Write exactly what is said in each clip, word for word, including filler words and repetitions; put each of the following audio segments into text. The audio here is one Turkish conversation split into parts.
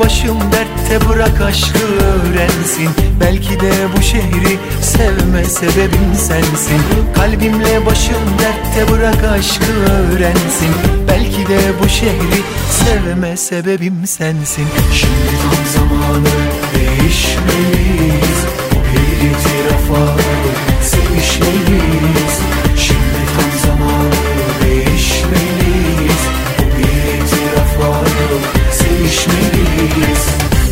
başım dertte, bırak aşkı öğrensin. Belki de bu şehri sevme sebebim sensin. Kalbimle başım dertte, bırak aşkı öğrensin. Belki de bu şehri sevme sebebim sensin. Şimdi tam zamanı, değişmeliyiz. Bir itirafa sevişmeliyiz. Şimdi tam zamanı, değişmeliyiz. Bir itirafa sevişmeliyiz.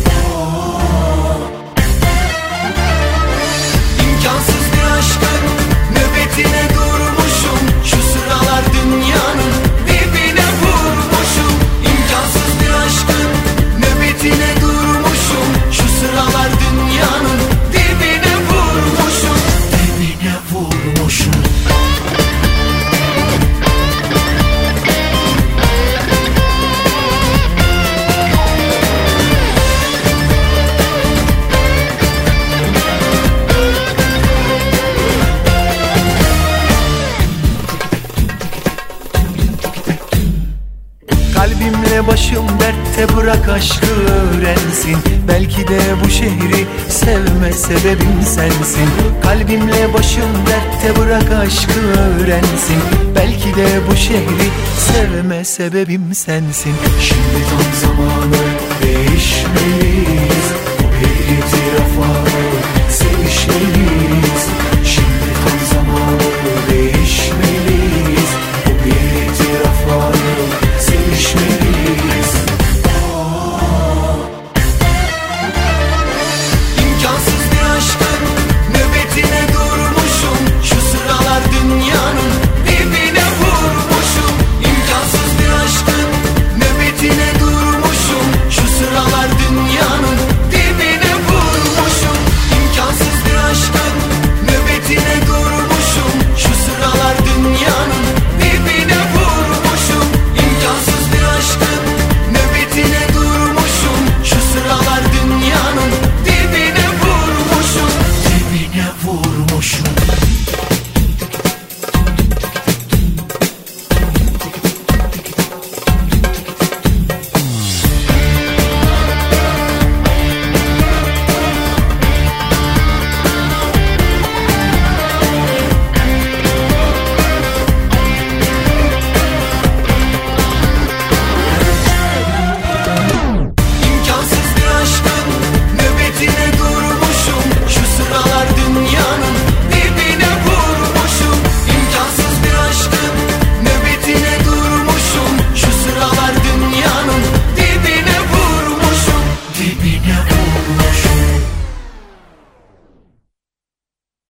İmkansız bir aşkın nöbetine durmuşum. Şu sıralar dünyanın dibine vurmuşum. İmkansız bir aşkın nöbetine durmuşum. Şu sıralar dünyanın dibine vurmuşum. Dibine vurmuşum. Kalbimle başım dertte, bırak aşkı öğrensin. Belki de bu şehri sevme sebebim sensin. Kalbimle başım dertte, bırak aşkı öğrensin. Belki de bu şehri sevme sebebim sensin. Şimdi tam zamanı, değişmeliyiz.